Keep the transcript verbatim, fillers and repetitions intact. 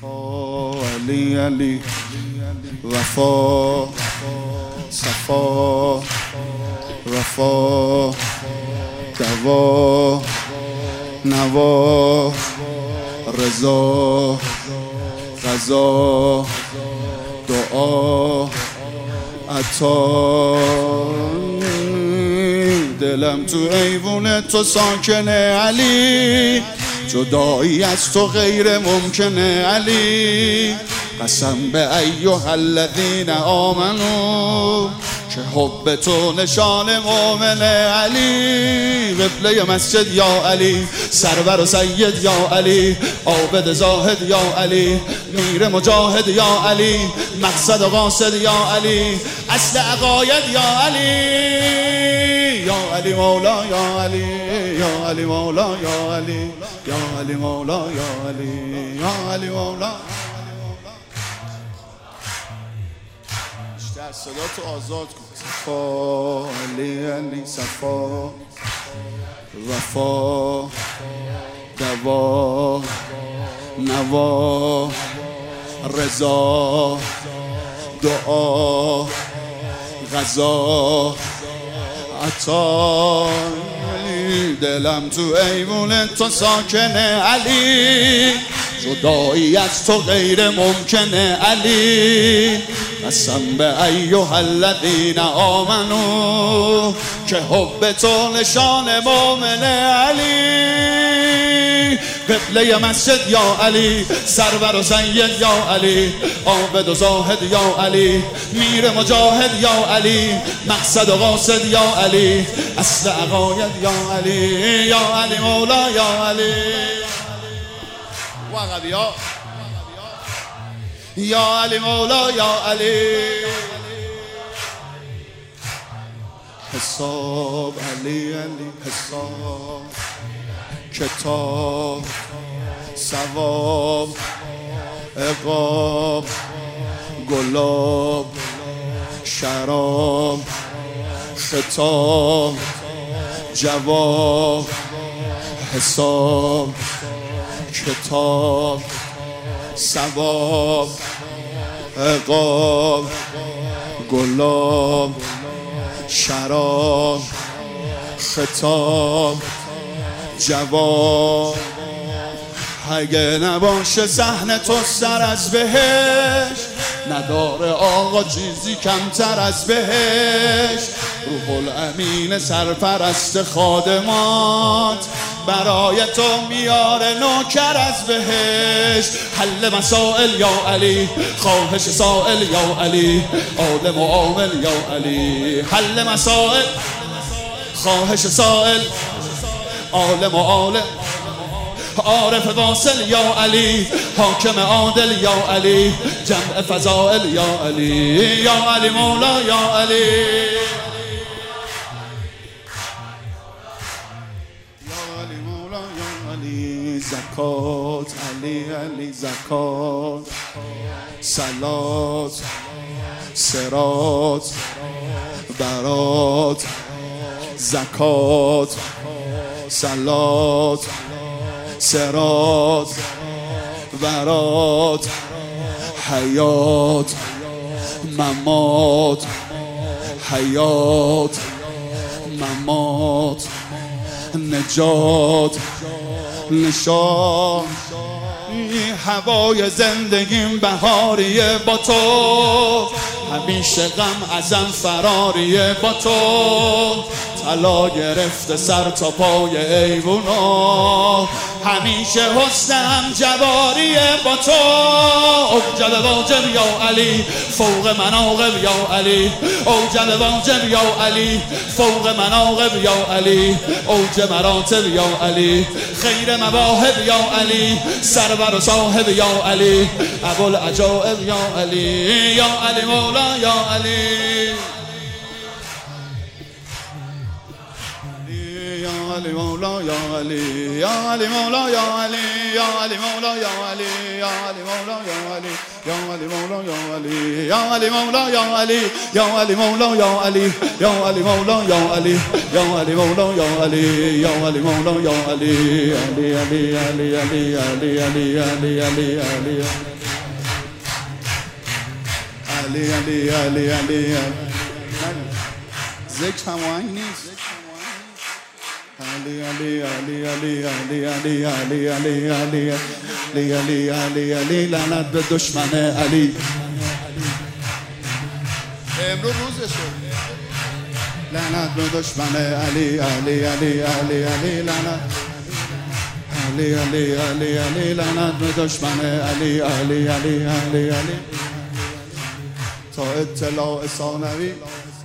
صفا علی علی وفا صفا وفا دوا نوا رضا قضا دعا عطا دلم تو ایوون تو ساکنه علی جدایی از تو غیر ممکنه علی قسم به ایها الذین آمنو که حب تو نشان مومنه علی قبله مسجد یا علی سرور و سید یا علی عابد زاهد یا علی میر مجاهد یا علی مقصد و قاصد یا علی اصل عقاید یا علی یا علی مولا یا علی یا علی مولا یا علی یا علی مولا یا علی یا علی مولا بیشتر صدا تو آزاد کن صفا علی علی صفا وفا دوا نوا رضا دعا غذا عطا دلم تو ایوون تو ساکنه علی جدایی از تو غیر ممکنه علی قسم به ایها الذین آمنو که حب تو نشان مومنه علی قبله مسجد یا علی سرور و سید یا علی عابد و زاهد یا علی میر مجاهد یا علی مقصد و قاصد یا علی اصل عقاید یا علی یا علی مولا یا علی وقت یا یا علی مولا یا علی حساب علی علی حساب کتاب ثواب عقاب گلاب شراب خطاب جواب حساب کتاب ثواب عقاب گلاب شراب خطاب جواب اگه نباشه صحن تو سر از بهش نداره آقا چیزی کمتر از بهش روح الامین سرپرست خادمات برای تو میاره نوکر از بهش حل مسائل یا علی خواهش سائل یا علی عالم و عامل یا علی حل مسائل خواهش سائل عالم و عالم عارف واصل یا علی حاکم عادل یا علی جمع فضائل یا علی یا علی مولا یا علی یا علی مولا یا علی زکات علی علی زکات صلات صراط برات زکات صلات صراط برات حیات ممات حیات ممات نجات نشان هوای زندگیم بهاریه با تو همیشه غم ازم فراریه با تو طلا گرفته سر تا پای ایوونا همیشه حسنم جواریه با تو اوجل واجب یا علی فوق مناقب یا علی اوجل واجب یا علی فوق مناقب یا علی اوج مراتب یا علی خیر مواهب یا علی سرور و صاحب یا علی ابوالعجائب یا علی یا علی مولا یا علی علی مولا یا علی یا علی مولا یا علی یا علی مولا یا علی یا علی مولا یا علی یا علی مولا یا علی یا علی مولا یا علی یا علی مولا یا علی یا علی مولا یا علی یا علی مولا یا علی یا علی مولا یا علی علی علی علی علی علی علی علی علی علی علی علی علی علی ذکر هماهنگ نیست. علی علی علی علی علی علی علی علی علی علی علی علی علی لعنت به دشمن علی. امروز روزشه. لعنت به دشمن علی علی علی علی علی لعنت علی علی علی علی لعنت به دشمن علی علی علی علی علی تا اطلاع ثانوی